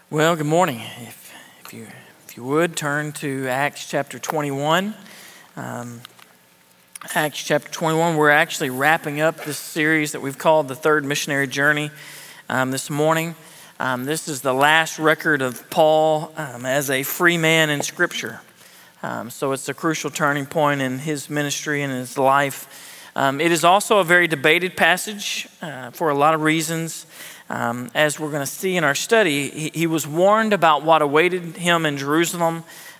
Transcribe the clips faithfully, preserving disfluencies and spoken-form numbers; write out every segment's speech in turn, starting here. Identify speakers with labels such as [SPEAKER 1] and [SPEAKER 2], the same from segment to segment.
[SPEAKER 1] Well, good morning. If, if you if you would turn to Acts chapter twenty-one. Um, Acts chapter twenty-one. We're actually wrapping up this series that we've called the Third Missionary Journey um, this morning. Um, this is the last record of Paul um, as a free man in Scripture. Um, so it's a crucial turning point in his ministry and his life. Um, it is also a very debated passage uh, for a lot of reasons. Um, as we're going to see in our study, he, he was warned about what awaited him in Jerusalem.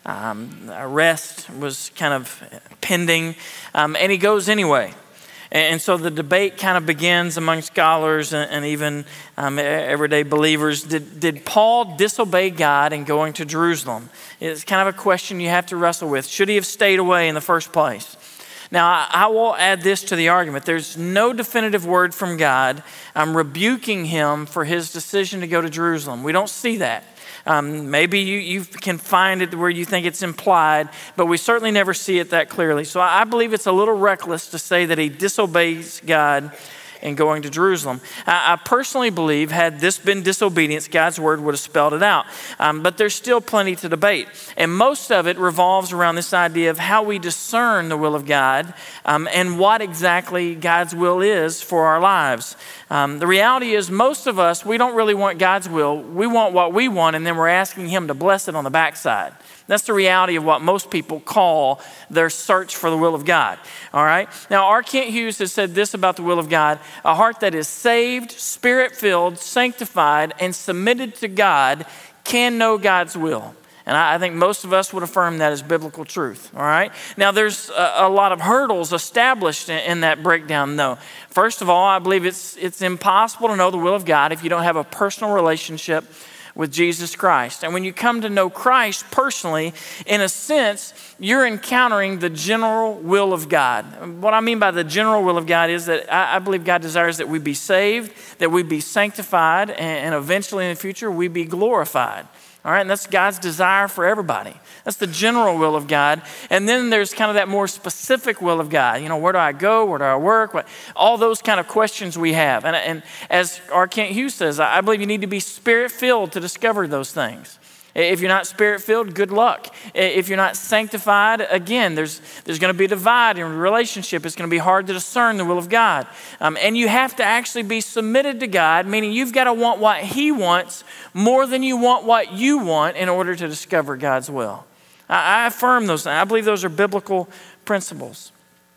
[SPEAKER 1] Um, arrest was kind of pending, um, and he goes anyway. And, and so the debate kind of begins among scholars and, and even um, everyday believers. Did, did Paul disobey God in going to Jerusalem? It's kind of a question you have to wrestle with. Should he have stayed away in the first place? Now, I will add this to the argument. There's no definitive word from God um, rebuking him for his decision to go to Jerusalem. We don't see that. Um, maybe you, you can find it where you think it's implied, but we certainly never see it that clearly. So I believe it's a little reckless to say that he disobeys God in going to Jerusalem. I, I personally believe had this been disobedience, God's word would have spelled it out. Um, but there's still plenty to debate. And most of it revolves around this idea of how we discern the will of God um, and what exactly God's will is for our lives. Um, the reality is most of us, we don't really want God's will. We want what we want, and then we're asking him to bless it on the backside. That's the reality of what most people call their search for the will of God, all right? Now, R. Kent Hughes has said this about the will of God: a heart that is saved, spirit-filled, sanctified, and submitted to God can know God's will. And I think most of us would affirm that as biblical truth, all right? Now, there's a, a lot of hurdles established in, in that breakdown, though. First of all, I believe it's it's impossible to know the will of God if you don't have a personal relationship with Jesus Christ. And when you come to know Christ personally, in a sense, you're encountering the general will of God. What I mean by the general will of God is that I, I believe God desires that we be saved, that we be sanctified, and, and eventually in the future, we be glorified. All right, and that's God's desire for everybody. That's the general will of God. And then there's kind of that more specific will of God. You know, where do I go? Where do I work? What, all those kind of questions we have. And, and as R. Kent Hughes says, I believe you need to be spirit-filled to discover those things. If you're not spirit-filled, good luck. If you're not sanctified, again, there's there's going to be a divide in relationship. It's going to be hard to discern the will of God. Um, and you have to actually be submitted to God, meaning you've got to want what he wants more than you want what you want in order to discover God's will. I, I affirm those things. I believe those are biblical principles.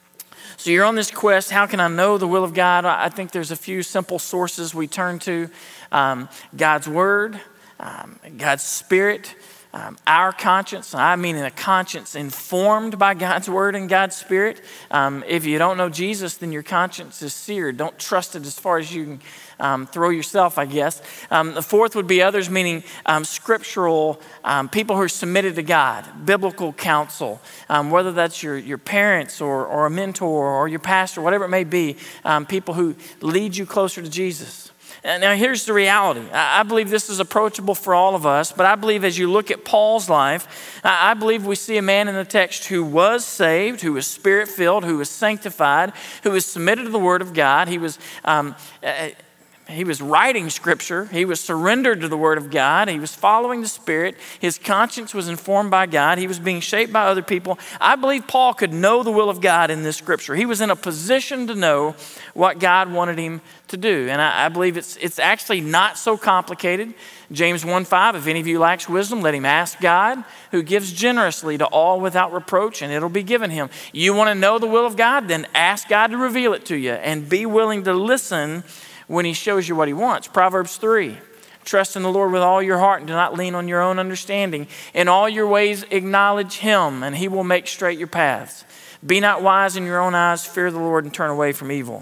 [SPEAKER 1] So you're on this quest. How can I know the will of God? I think there's a few simple sources we turn to. Um, God's word. Um, God's Spirit, um, our conscience. I mean a conscience informed by God's Word and God's Spirit. Um, if you don't know Jesus, then your conscience is seared. Don't trust it as far as you can um, throw yourself, I guess. Um, the fourth would be others, meaning um, scriptural um, people who are submitted to God, biblical counsel, um, whether that's your, your parents or, or a mentor or your pastor, whatever it may be, um, people who lead you closer to Jesus. Now, here's the reality. I believe this is approachable for all of us, but I believe as you look at Paul's life, I believe we see a man in the text who was saved, who was spirit-filled, who was sanctified, who was submitted to the Word of God. He was um, uh, he was writing Scripture. He was surrendered to the Word of God. He was following the Spirit. His conscience was informed by God. He was being shaped by other people. I believe Paul could know the will of God in this Scripture. He was in a position to know what God wanted him to do. And I, I believe it's it's actually not so complicated. James one five, if any of you lacks wisdom, let him ask God, who gives generously to all without reproach, and it'll be given him. You want to know the will of God? Then ask God to reveal it to you and be willing to listen when he shows you what he wants. Proverbs three, trust in the Lord with all your heart and do not lean on your own understanding. In all your ways acknowledge him, and he will make straight your paths. Be not wise in your own eyes, fear the Lord and turn away from evil.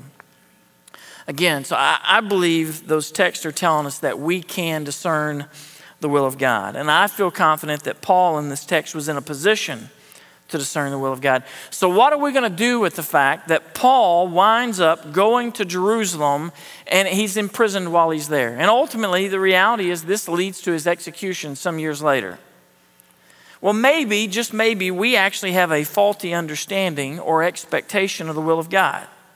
[SPEAKER 1] Again, so I, I believe those texts are telling us that we can discern the will of God. And I feel confident that Paul in this text was in a position to discern the will of God. So what are we going to do with the fact that Paul winds up going to Jerusalem and he's imprisoned while he's there? And ultimately, the reality is this leads to his execution some years later. Well, maybe, just maybe, we actually have a faulty understanding or expectation of the will of God.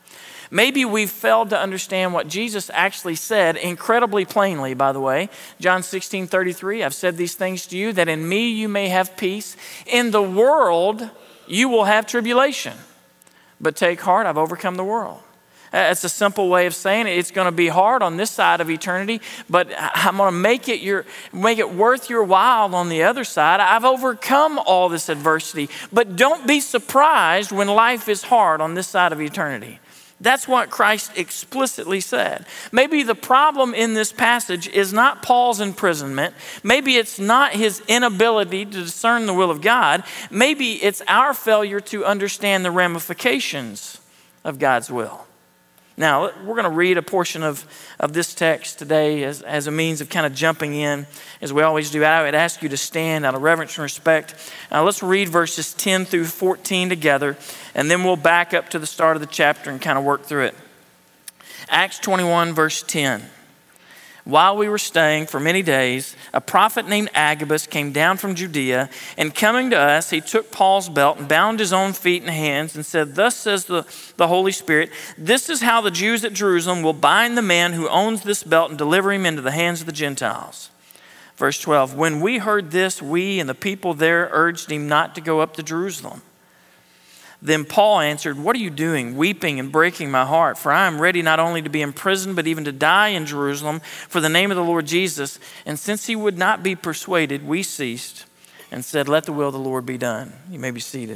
[SPEAKER 1] Maybe we've failed to understand what Jesus actually said incredibly plainly, by the way. John sixteen thirty-three, I've said these things to you that in me you may have peace. In the world you will have tribulation, but take heart, I've overcome the world. It's a simple way of saying it. It's going to be hard on this side of eternity, but I'm going to make it your, make it worth your while on the other side. I've overcome all this adversity, but don't be surprised when life is hard on this side of eternity. That's what Christ explicitly said. Maybe the problem in this passage is not Paul's imprisonment. Maybe it's not his inability to discern the will of God. Maybe it's our failure to understand the ramifications of God's will. Now, we're going to read a portion of, of this text today as, as a means of kind of jumping in, as we always do. I would ask you to stand out of reverence and respect. Now, let's read verses ten through fourteen together, and then we'll back up to the start of the chapter and kind of work through it. Acts twenty-one, verse ten. While we were staying for many days, a prophet named Agabus came down from Judea, and coming to us, he took Paul's belt and bound his own feet and hands and said, "Thus says the, the Holy Spirit, this is how the Jews at Jerusalem will bind the man who owns this belt and deliver him into the hands of the Gentiles." Verse twelve, when we heard this, we and the people there urged him not to go up to Jerusalem. Then Paul answered, "What are you doing, weeping and breaking my heart? For I am ready not only to be imprisoned, but even to die in Jerusalem for the name of the Lord Jesus." And since he would not be persuaded, we ceased and said, "Let the will of the Lord be done." You may be seated.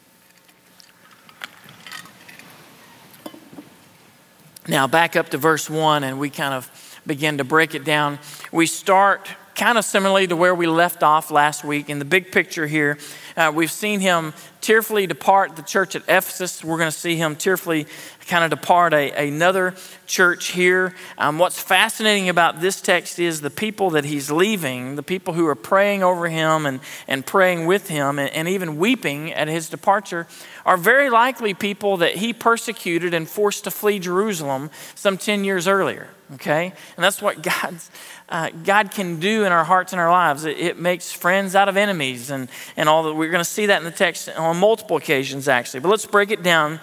[SPEAKER 1] Now back up to verse one, and we kind of begin to break it down. We start kind of similarly to where we left off last week. In the big picture here, uh, we've seen him tearfully depart the church at Ephesus. We're going to see him tearfully kind of depart a, another church here. Um, what's fascinating about this text is the people that he's leaving, the people who are praying over him and, and praying with him and, and even weeping at his departure are very likely people that he persecuted and forced to flee Jerusalem some ten years earlier. Okay? And that's what God's, uh, God can do in our hearts and our lives. It, it makes friends out of enemies and, and all that. We're going to see that in the text on multiple occasions, actually. But let's break it down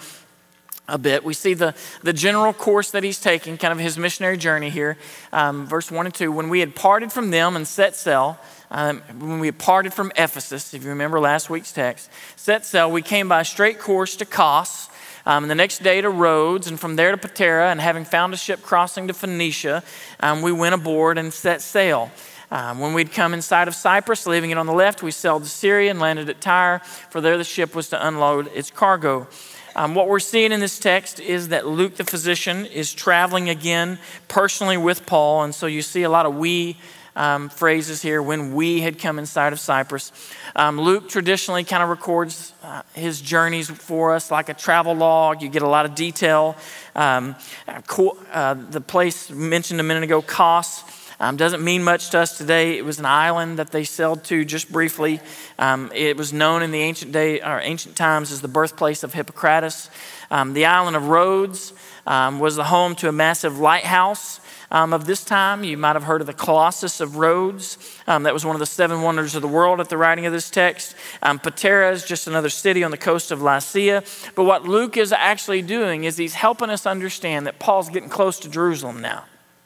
[SPEAKER 1] a bit. We see the, the general course that he's taking, kind of his missionary journey here. Um, verse one and two, when we had parted from them and set sail, um, when we had parted from Ephesus, if you remember last week's text, set sail, we came by a straight course to Kos, Um, and the next day to Rhodes, and from there to Patara, and having found a ship crossing to Phoenicia, um, we went aboard and set sail. Um, when we'd come in sight of Cyprus, leaving it on the left, we sailed to Syria and landed at Tyre, for there the ship was to unload its cargo. Um, what we're seeing in this text is that Luke the physician is traveling again personally with Paul, and so you see a lot of we Um, phrases here, when we had come in sight of Cyprus. Um, Luke traditionally kind of records uh, his journeys for us like a travel log. You get a lot of detail. Um, uh, the place mentioned a minute ago, Kos, um, doesn't mean much to us today. It was an island that they sailed to just briefly. Um, it was known in the ancient day or ancient times as the birthplace of Hippocrates. Um, the island of Rhodes um, was the home to a massive lighthouse. Um, of this time, you might have heard of the Colossus of Rhodes. Um, that was one of the seven wonders of the world at the writing of this text. Um, Patara is just another city on the coast of Lycia. But what Luke is actually doing is he's helping us understand that Paul's getting close to Jerusalem now.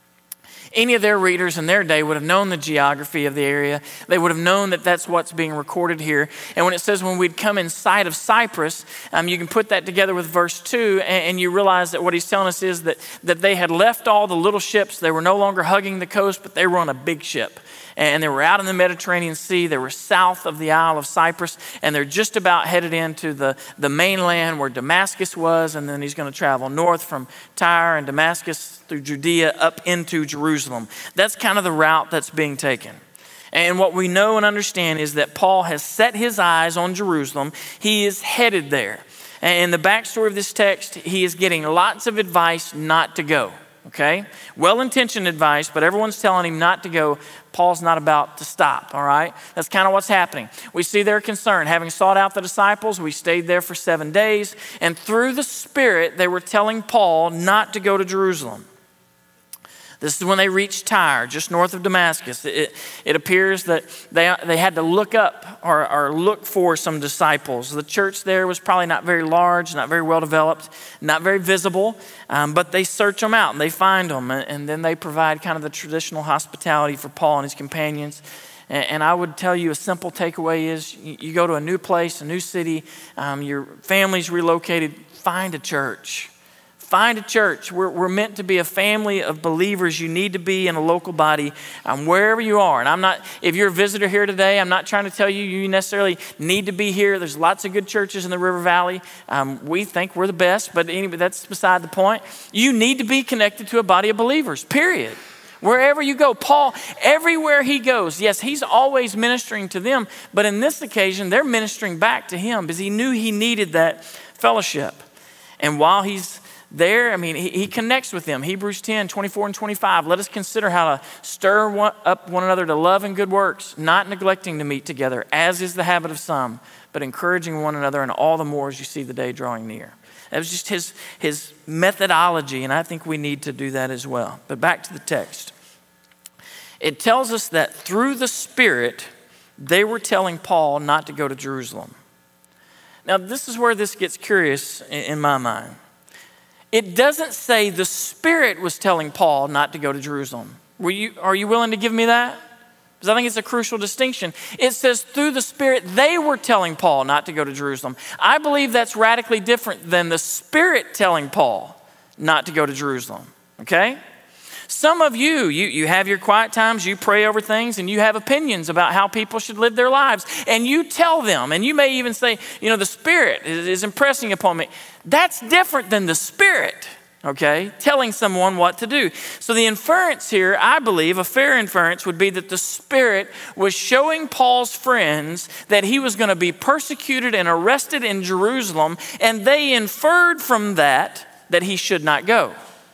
[SPEAKER 1] Any of their readers in their day would have known the geography of the area. They would have known that that's what's being recorded here. And when it says when we'd come in sight of Cyprus, um, you can put that together with verse two, and, and you realize that what he's telling us is that, that they had left all the little ships. They were no longer hugging the coast, but they were on a big ship. And they were out in the Mediterranean Sea. They were south of the Isle of Cyprus, and they're just about headed into the, the mainland where Damascus was, and then he's going to travel north from Tyre and Damascus through Judea up into Jerusalem. That's kind of the route that's being taken. And what we know and understand is that Paul has set his eyes on Jerusalem. He is headed there. And in the backstory of this text, he is getting lots of advice not to go. Okay? Well-intentioned advice, but everyone's telling him not to go. Paul's not about to stop, all right? That's kind of what's happening. We see their concern. Having sought out the disciples, we stayed there for seven days, and through the Spirit, they were telling Paul not to go to Jerusalem. This is when they reached Tyre, just north of Damascus. It, it appears that they, they had to look up or, or look for some disciples. The church there was probably not very large, not very well developed, not very visible, um, but they search them out and they find them, and, and then they provide kind of the traditional hospitality for Paul and his companions. And, and I would tell you a simple takeaway is you, you go to a new place, a new city, um, your family's relocated, find a church. Find a church. We're, we're meant to be a family of believers. You need to be in a local body um, wherever you are. And I'm not, if you're a visitor here today, I'm not trying to tell you you necessarily need to be here. There's lots of good churches in the River Valley. Um, we think we're the best, but anyway, that's beside the point. You need to be connected to a body of believers, period. Wherever you go, Paul, everywhere he goes, yes, he's always ministering to them, but in this occasion, they're ministering back to him because he knew he needed that fellowship. And while he's there, I mean, he, he connects with them. Hebrews ten, twenty-four and twenty-five. Let us consider how to stir one, up one another to love and good works, not neglecting to meet together, as is the habit of some, but encouraging one another, and all the more as you see the day drawing near. That was just his, his methodology, and I think we need to do that as well. But back to the text. It tells us that through the Spirit, they were telling Paul not to go to Jerusalem. Now, this is where this gets curious in, in my mind. It doesn't say the Spirit was telling Paul not to go to Jerusalem. Were you, are you willing to give me that? Because I think it's a crucial distinction. It says through the Spirit, they were telling Paul not to go to Jerusalem. I believe that's radically different than the Spirit telling Paul not to go to Jerusalem, okay? Some of you, you, you have your quiet times, you pray over things, and you have opinions about how people should live their lives. And you tell them, and you may even say, you know, the Spirit is, is impressing upon me. That's different than the Spirit, okay, telling someone what to do. So the inference here, I believe, a fair inference would be that the Spirit was showing Paul's friends that he was going to be persecuted and arrested in Jerusalem, and they inferred from that that he should not go.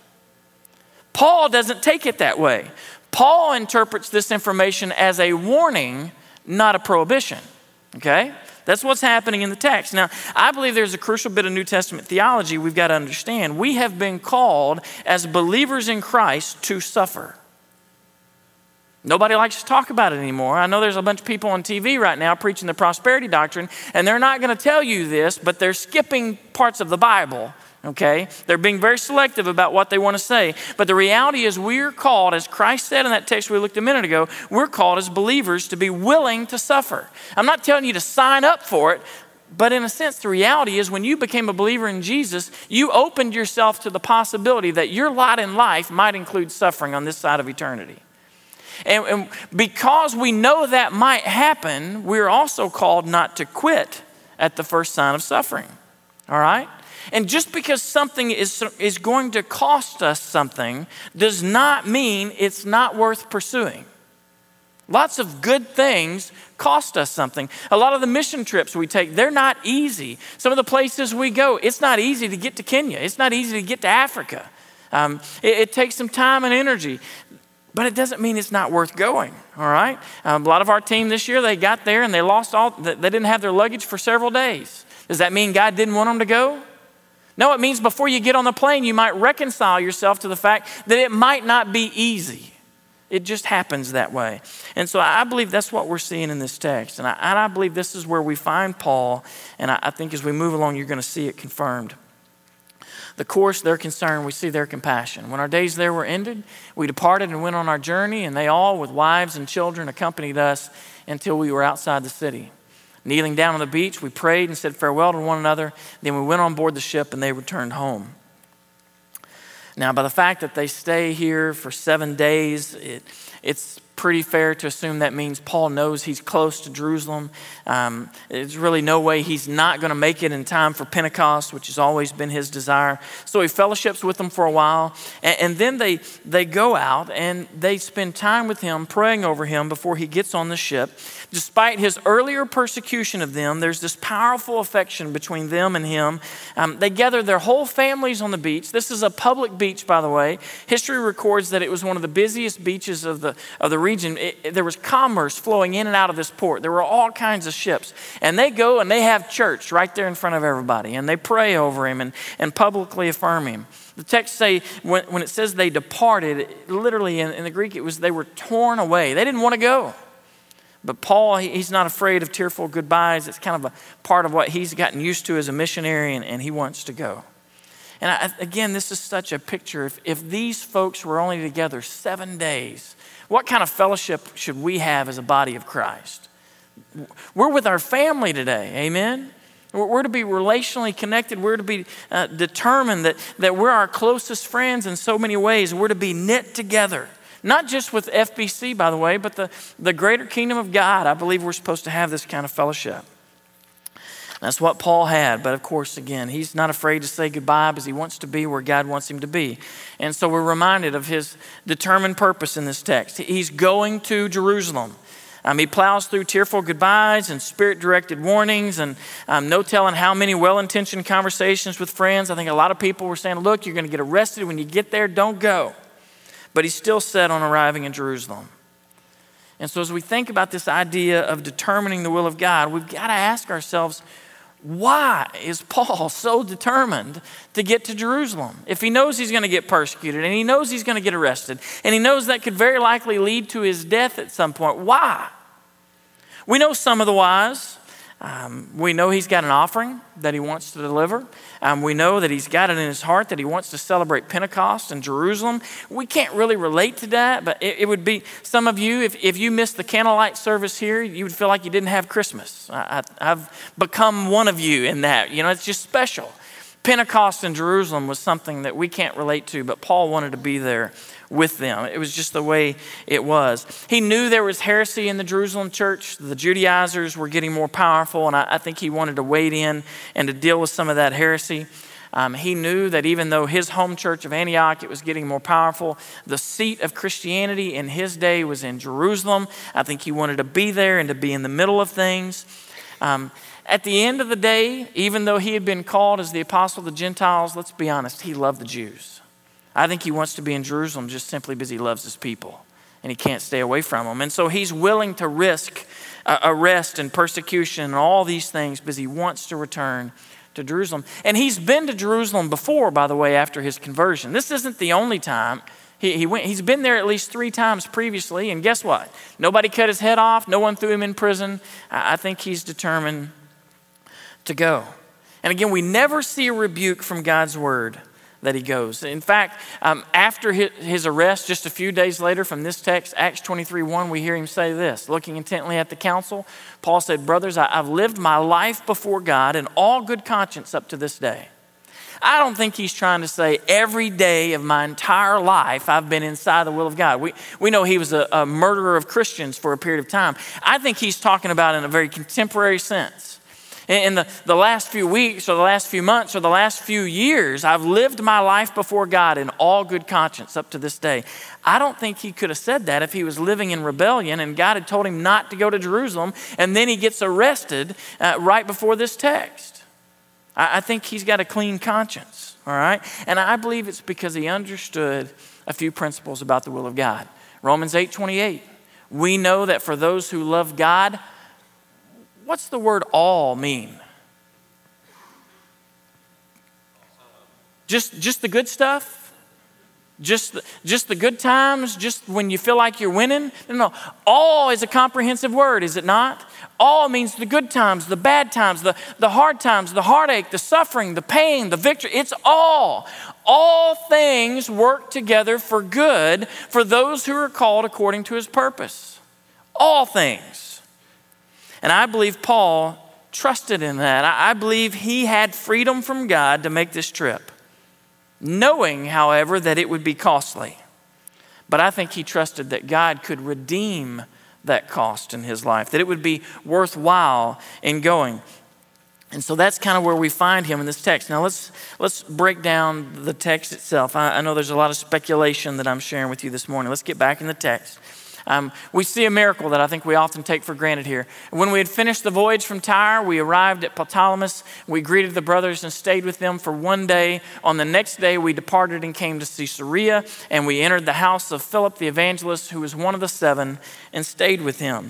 [SPEAKER 1] Paul doesn't take it that way. Paul interprets this information as a warning, not a prohibition, okay? That's what's happening in the text. Now, I believe there's a crucial bit of New Testament theology we've got to understand. We have been called as believers in Christ to suffer. Nobody likes to talk about it anymore. I know there's a bunch of people on T V right now preaching the prosperity doctrine, and they're not going to tell you this, but they're skipping parts of the Bible. Okay, they're being very selective about what they want to say. But the reality is we're called, as Christ said in that text we looked a minute ago, we're called as believers to be willing to suffer. I'm not telling you to sign up for it, but in a sense, the reality is when you became a believer in Jesus, you opened yourself to the possibility that your lot in life might include suffering on this side of eternity. And, and because we know that might happen, we're also called not to quit at the first sign of suffering. All right? And just because something is, is going to cost us something does not mean it's not worth pursuing. Lots of good things cost us something. A lot of the mission trips we take, they're not easy. Some of the places we go, it's not easy to get to Kenya. It's not easy to get to Africa. Um, it, it takes some time and energy. But it doesn't mean it's not worth going, all right? Um, a lot of our team this year, they got there and they lost all, they didn't have their luggage for several days. Does that mean God didn't want them to go? No, it means before you get on the plane, you might reconcile yourself to the fact that it might not be easy. It just happens that way. And so I believe that's what we're seeing in this text. And I, and I believe this is where we find Paul. And I, I think as we move along, you're going to see it confirmed. The course, their concern, we see their compassion. When our days there were ended, we departed and went on our journey, and they all, with wives and children, accompanied us until we were outside the city. Kneeling down on the beach, we prayed and said farewell to one another. Then we went on board the ship and they returned home. Now, by the fact that they stay here for seven days, it, it's pretty fair to assume that means Paul knows he's close to Jerusalem. Um, there's really no way he's not going to make it in time for Pentecost, which has always been his desire. So he fellowships with them for a while, and, and then they, they go out and they spend time with him, praying over him before he gets on the ship. Despite his earlier persecution of them, there's this powerful affection between them and him. Um, they gather their whole families on the beach. This is a public beach, by the way. History records that it was one of the busiest beaches of the, of the region, it, there was commerce flowing in and out of this port. There were all kinds of ships. And they go and they have church right there in front of everybody. And they pray over him and, and publicly affirm him. The text say, when, when it says they departed, literally in, in the Greek, it was they were torn away. They didn't want to go. But Paul, he, he's not afraid of tearful goodbyes. It's kind of a part of what he's gotten used to as a missionary, and, and he wants to go. And I, again, this is such a picture. If, if these folks were only together seven days, what kind of fellowship should we have as a body of Christ? We're with our family today, amen? We're, we're to be relationally connected. We're to be uh, determined that, that we're our closest friends in so many ways. We're to be knit together. Not just with F B C, by the way, but the, the greater kingdom of God. I believe we're supposed to have this kind of fellowship. That's what Paul had. But of course, again, he's not afraid to say goodbye because he wants to be where God wants him to be. And so we're reminded of his determined purpose in this text. He's going to Jerusalem. Um, he plows through tearful goodbyes and spirit-directed warnings and um, no telling how many well-intentioned conversations with friends. I think a lot of people were saying, look, you're going to get arrested when you get there. Don't go. But he's still set on arriving in Jerusalem. And so as we think about this idea of determining the will of God, we've got to ask ourselves, why is Paul so determined to get to Jerusalem? If he knows he's going to get persecuted and he knows he's going to get arrested and he knows that could very likely lead to his death at some point, why? We know some of the whys. Um, we know he's got an offering that he wants to deliver. Um, we know that he's got it in his heart that he wants to celebrate Pentecost in Jerusalem. We can't really relate to that, but it, it would be, some of you, if, if you missed the candlelight service here, you would feel like you didn't have Christmas. I, I, I've become one of you in that. You know, it's just special. Pentecost in Jerusalem was something that we can't relate to, but Paul wanted to be there with them. It was just the way it was. He knew there was heresy in the Jerusalem church. The Judaizers were getting more powerful, and I, I think he wanted to wade in and to deal with some of that heresy. Um, he knew that even though his home church of Antioch, it was getting more powerful, the seat of Christianity in his day was in Jerusalem. I think he wanted to be there and to be in the middle of things. Um, At the end of the day, even though he had been called as the apostle of the Gentiles, let's be honest, he loved the Jews. I think he wants to be in Jerusalem just simply because he loves his people and he can't stay away from them. And so he's willing to risk uh, arrest and persecution and all these things because he wants to return to Jerusalem. And he's been to Jerusalem before, by the way, after his conversion. This isn't the only time. He, he went, he's been there at least three times previously. And guess what? Nobody cut his head off. No one threw him in prison. I, I think he's determined to go. And again, we never see a rebuke from God's word that he goes. In fact, um, after his, his arrest, just a few days later from this text, Acts twenty-three one, we hear him say this, looking intently at the council, Paul said, brothers, I, I've lived my life before God in all good conscience up to this day. I don't think he's trying to say every day of my entire life I've been inside the will of God. We, we know he was a, a murderer of Christians for a period of time. I think he's talking about in a very contemporary sense. In the, the last few weeks or the last few months or the last few years, I've lived my life before God in all good conscience up to this day. I don't think he could have said that if he was living in rebellion and God had told him not to go to Jerusalem and then he gets arrested uh, right before this text. I, I think he's got a clean conscience, all right? And I believe it's because he understood a few principles about the will of God. Romans eight twenty-eight, we know that for those who love God, what's the word all mean? Just, just the good stuff? Just the, just the good times? Just when you feel like you're winning? No, no. All is a comprehensive word, is it not? All means the good times, the bad times, the, the hard times, the heartache, the suffering, the pain, the victory. It's all. All things work together for good for those who are called according to his purpose. All things. And I believe Paul trusted in that. I believe he had freedom from God to make this trip, knowing, however, that it would be costly. But I think he trusted that God could redeem that cost in his life, that it would be worthwhile in going. And so that's kind of where we find him in this text. Now let's let's break down the text itself. I, I know there's a lot of speculation that I'm sharing with you this morning. Let's get back in the text. Um, we see a miracle that I think we often take for granted here. When we had finished the voyage from Tyre, we arrived at Ptolemais. We greeted the brothers and stayed with them for one day. On the next day, we departed and came to Caesarea, and we entered the house of Philip the evangelist, who was one of the seven, and stayed with him.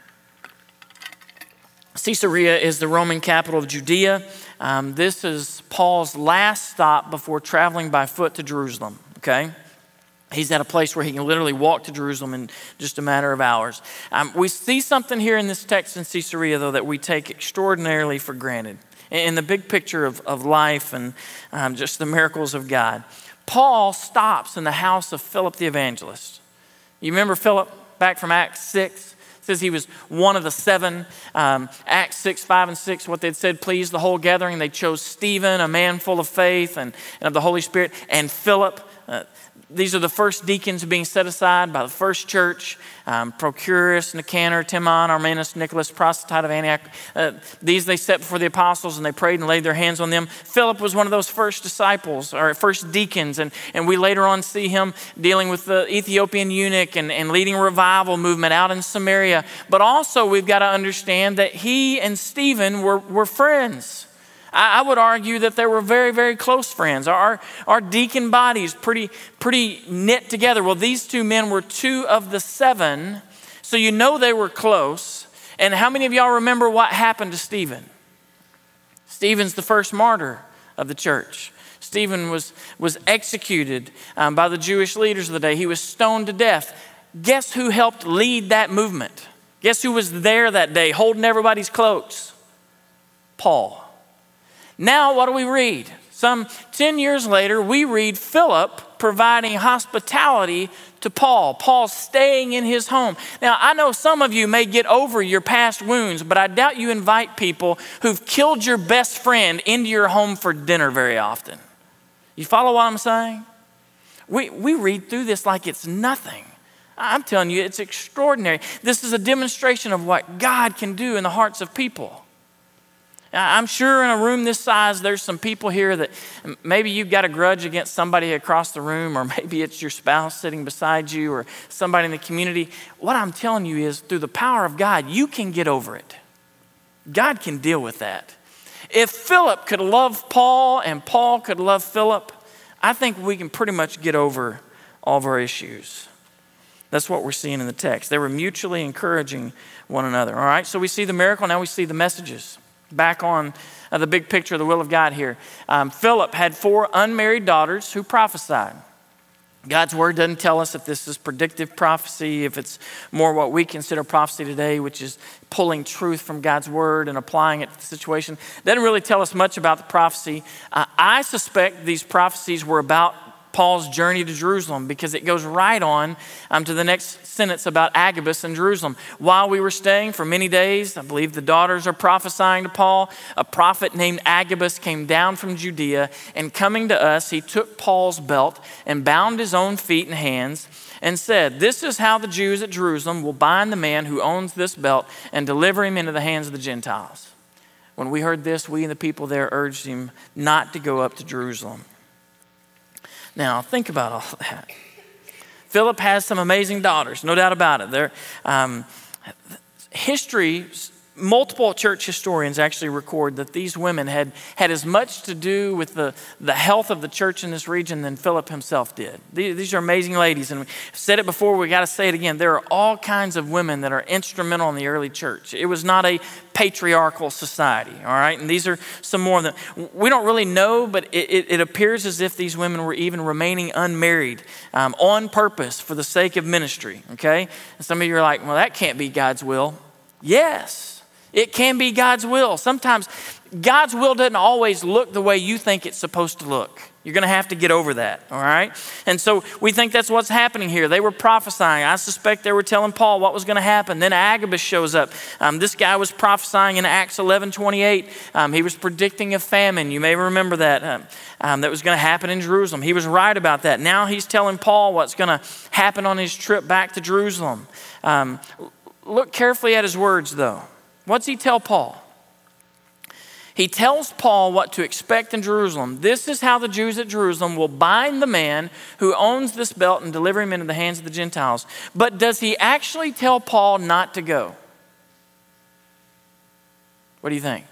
[SPEAKER 1] Caesarea is the Roman capital of Judea. Um, this is Paul's last stop before traveling by foot to Jerusalem, okay? He's at a place where he can literally walk to Jerusalem in just a matter of hours. Um, we see something here in this text in Caesarea, though, that we take extraordinarily for granted in the big picture of, of life and um, just the miracles of God. Paul stops in the house of Philip the evangelist. You remember Philip back from Acts six? It says he was one of the seven. Um, Acts six, five, and six, what they'd said pleased the whole gathering. They chose Stephen, a man full of faith and, and of the Holy Spirit, and Philip. Uh, These are the first deacons being set aside by the first church. Um, Procurus, Nicanor, Timon, Armanus, Nicholas, proselyte of Antioch. Uh, these they set before the apostles, and they prayed and laid their hands on them. Philip was one of those first disciples, or first deacons, and, and we later on see him dealing with the Ethiopian eunuch and, and leading a revival movement out in Samaria. But also we've got to understand that he and Stephen were, were friends. I would argue that they were very, very close friends. Our, our deacon bodies pretty, pretty knit together. Well, these two men were two of the seven, so you know they were close. And how many of y'all remember what happened to Stephen? Stephen's the first martyr of the church. Stephen was, was executed um, by the Jewish leaders of the day. He was stoned to death. Guess who helped lead that movement? Guess who was there that day holding everybody's cloaks? Paul. Now, what do we read? Some ten years later, we read Philip providing hospitality to Paul. Paul staying in his home. Now, I know some of you may get over your past wounds, but I doubt you invite people who've killed your best friend into your home for dinner very often. You follow what I'm saying? We, we read through this like it's nothing. I'm telling you, it's extraordinary. This is a demonstration of what God can do in the hearts of people. I'm sure in a room this size, there's some people here that maybe you've got a grudge against somebody across the room, or maybe it's your spouse sitting beside you, or somebody in the community. What I'm telling you is, through the power of God, you can get over it. God can deal with that. If Philip could love Paul and Paul could love Philip, I think we can pretty much get over all of our issues. That's what we're seeing in the text. They were mutually encouraging one another. All right, so we see the miracle, now we see the messages. Back on uh, the big picture of the will of God here. Um, Philip had four unmarried daughters who prophesied. God's word doesn't tell us if this is predictive prophecy, if it's more what we consider prophecy today, which is pulling truth from God's word and applying it to the situation. It doesn't really tell us much about the prophecy. Uh, I suspect these prophecies were about Paul's journey to Jerusalem, because it goes right on um, to the next sentence about Agabus and Jerusalem. While we were staying for many days, I believe the daughters are prophesying to Paul, a prophet named Agabus came down from Judea, and coming to us, he took Paul's belt and bound his own feet and hands and said, "This is how the Jews at Jerusalem will bind the man who owns this belt and deliver him into the hands of the Gentiles." When we heard this, we and the people there urged him not to go up to Jerusalem. Now, think about all that. Philip has some amazing daughters, no doubt about it. They're, um, history, multiple church historians actually record that these women had, had as much to do with the, the health of the church in this region than Philip himself did. These, these are amazing ladies, and we've said it before, we got to say it again. There are all kinds of women that are instrumental in the early church. It was not a patriarchal society, all right? And these are some more of them. We don't really know, but it, it, it appears as if these women were even remaining unmarried um, on purpose for the sake of ministry, okay? And some of you are like, well, that can't be God's will. Yes. It can be God's will. Sometimes God's will doesn't always look the way you think it's supposed to look. You're going to have to get over that, all right? And so we think that's what's happening here. They were prophesying. I suspect they were telling Paul what was going to happen. Then Agabus shows up. Um, this guy was prophesying in Acts eleven twenty-eight. Um, he was predicting a famine. You may remember that. Um, um, that was going to happen in Jerusalem. He was right about that. Now he's telling Paul what's going to happen on his trip back to Jerusalem. Um, look carefully at his words, though. What's he tell Paul? He tells Paul what to expect in Jerusalem. This is how the Jews at Jerusalem will bind the man who owns this belt and deliver him into the hands of the Gentiles. But does he actually tell Paul not to go? What do you think?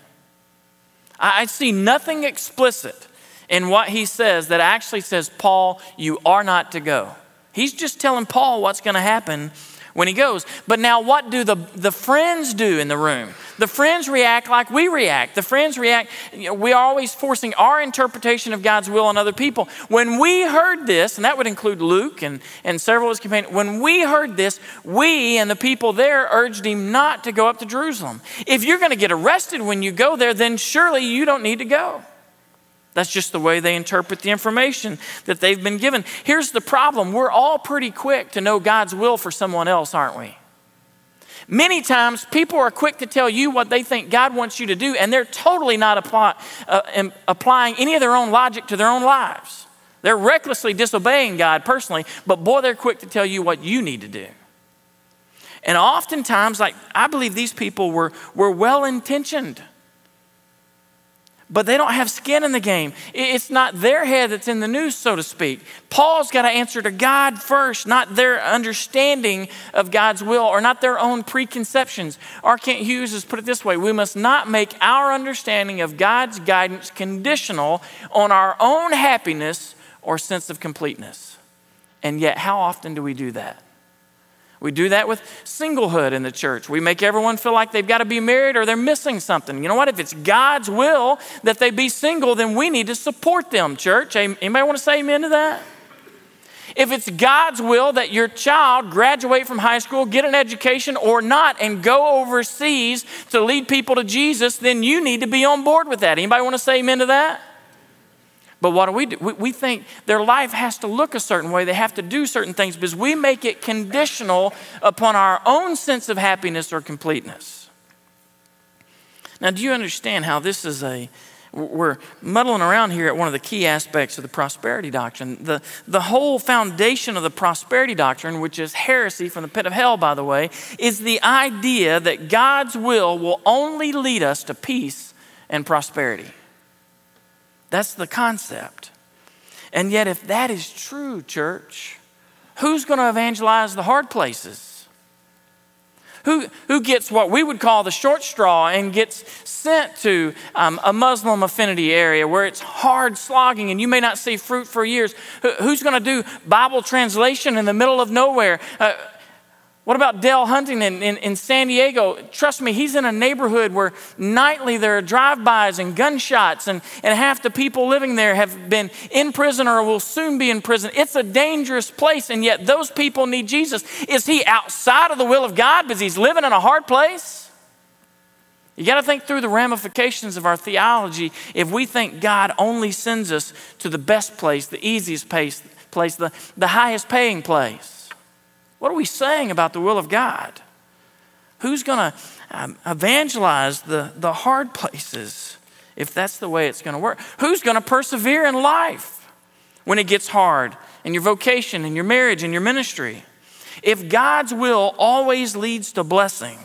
[SPEAKER 1] I see nothing explicit in what he says that actually says, Paul, you are not to go. He's just telling Paul what's going to happen when he goes. But now what do the, the friends do in the room? The friends react like we react. The friends react, you know, we are always forcing our interpretation of God's will on other people. When we heard this, and that would include Luke and, and several of his companions, when we heard this, we and the people there urged him not to go up to Jerusalem. If you're going to get arrested when you go there, then surely you don't need to go. That's just the way they interpret the information that they've been given. Here's the problem. We're all pretty quick to know God's will for someone else, aren't we? Many times people are quick to tell you what they think God wants you to do, and they're totally not apply, uh, applying any of their own logic to their own lives. They're recklessly disobeying God personally, but boy, they're quick to tell you what you need to do. And oftentimes, like I believe these people were, were well-intentioned, but they don't have skin in the game. It's not their head that's in the news, so to speak. Paul's got to answer to God first, not their understanding of God's will or not their own preconceptions. R. Kent Hughes has put it this way: we must not make our understanding of God's guidance conditional on our own happiness or sense of completeness. And yet, how often do we do that? We do that with singlehood in the church. We make everyone feel like they've got to be married or they're missing something. You know what? If it's God's will that they be single, then we need to support them, church. Anybody want to say amen to that? If it's God's will that your child graduate from high school, get an education or not, and go overseas to lead people to Jesus, then you need to be on board with that. Anybody want to say amen to that? But what do we do? We, we think their life has to look a certain way. They have to do certain things because we make it conditional upon our own sense of happiness or completeness. Now, do you understand how this is a, we're muddling around here at one of the key aspects of the prosperity doctrine. The, the whole foundation of the prosperity doctrine, which is heresy from the pit of hell, by the way, is the idea that God's will will only lead us to peace and prosperity. That's the concept. And yet, if that is true, church, who's going to evangelize the hard places? Who, who gets what we would call the short straw and gets sent to um, a Muslim affinity area where it's hard slogging and you may not see fruit for years? Who, who's going to do Bible translation in the middle of nowhere? Uh, What about Dale Huntington in, in San Diego? Trust me, he's in a neighborhood where nightly there are drive-bys and gunshots, and, and half the people living there have been in prison or will soon be in prison. It's a dangerous place, and yet those people need Jesus. Is he outside of the will of God because he's living in a hard place? You got to think through the ramifications of our theology if we think God only sends us to the best place, the easiest place, place the, the highest paying place. What are we saying about the will of God? Who's going to um, evangelize the, the hard places if that's the way it's going to work? Who's going to persevere in life when it gets hard in your vocation, in your marriage, in your ministry? If God's will always leads to blessing,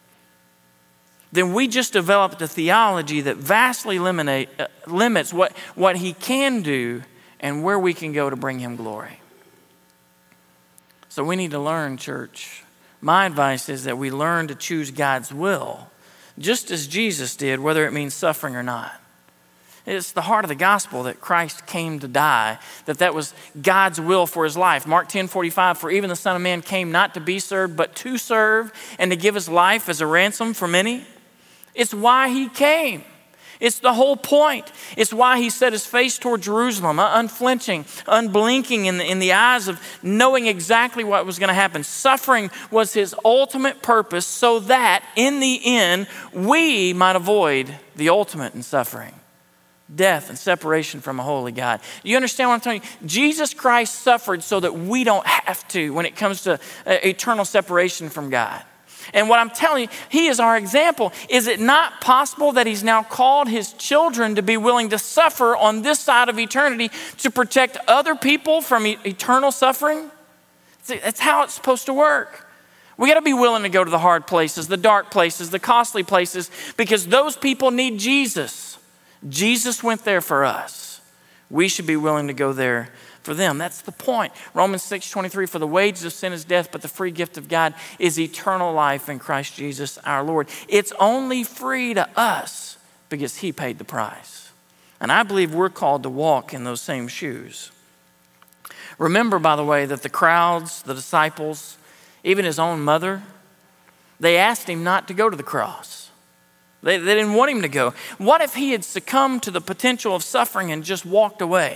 [SPEAKER 1] then we just developed a theology that vastly eliminate, uh, limits what, what he can do and where we can go to bring him glory. So we need to learn, church. My advice is that we learn to choose God's will, just as Jesus did, whether it means suffering or not. It's the heart of the gospel that Christ came to die, that that was God's will for his life. Mark ten forty-five, for even the Son of Man came not to be served, but to serve and to give his life as a ransom for many. It's why he came. It's the whole point. It's why he set his face toward Jerusalem, unflinching, unblinking in the, in the eyes of knowing exactly what was going to happen. Suffering was his ultimate purpose so that in the end, we might avoid the ultimate in suffering, death and separation from a holy God. You understand what I'm telling you? Jesus Christ suffered so that we don't have to when it comes to uh, eternal separation from God. And what I'm telling you, he is our example. Is it not possible that he's now called his children to be willing to suffer on this side of eternity to protect other people from e- eternal suffering? See, that's how it's supposed to work. We got to be willing to go to the hard places, the dark places, the costly places, because those people need Jesus. Jesus went there for us. We should be willing to go there for them. That's the point. Romans six twenty-three, for the wages of sin is death, but the free gift of God is eternal life in Christ Jesus our Lord. It's only free to us because he paid the price. And I believe we're called to walk in those same shoes. Remember, by the way, that the crowds, the disciples, even his own mother, they asked him not to go to the cross. They, they didn't want him to go. What if he had succumbed to the potential of suffering and just walked away?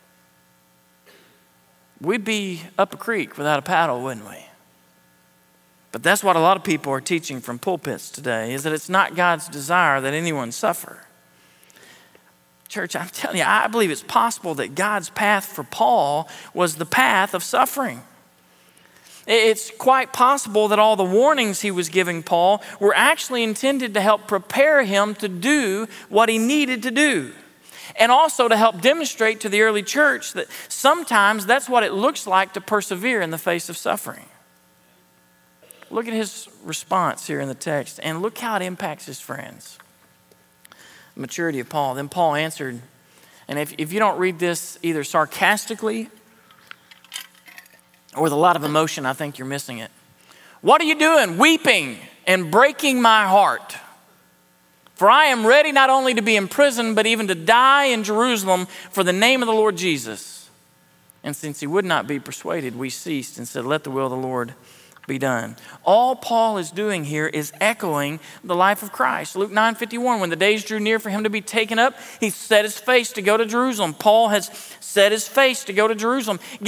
[SPEAKER 1] We'd be up a creek without a paddle, wouldn't we? But that's what a lot of people are teaching from pulpits today, is that it's not God's desire that anyone suffer. Church, I'm telling you, I believe it's possible that God's path for Paul was the path of suffering. It's quite possible that all the warnings he was giving Paul were actually intended to help prepare him to do what he needed to do. And also to help demonstrate to the early church that sometimes that's what it looks like to persevere in the face of suffering. Look at his response here in the text, and look how it impacts his friends. The maturity of Paul. Then Paul answered, and if, if you don't read this either sarcastically or with a lot of emotion, I think you're missing it. What are you doing? Weeping and breaking my heart. For I am ready not only to be imprisoned, but even to die in Jerusalem for the name of the Lord Jesus. And since he would not be persuaded, we ceased and said, let the will of the Lord be done. All Paul is doing here is echoing the life of Christ. Luke nine fifty-one, when the days drew near for him to be taken up, he set his face to go to Jerusalem. Paul has set his face to go to Jerusalem.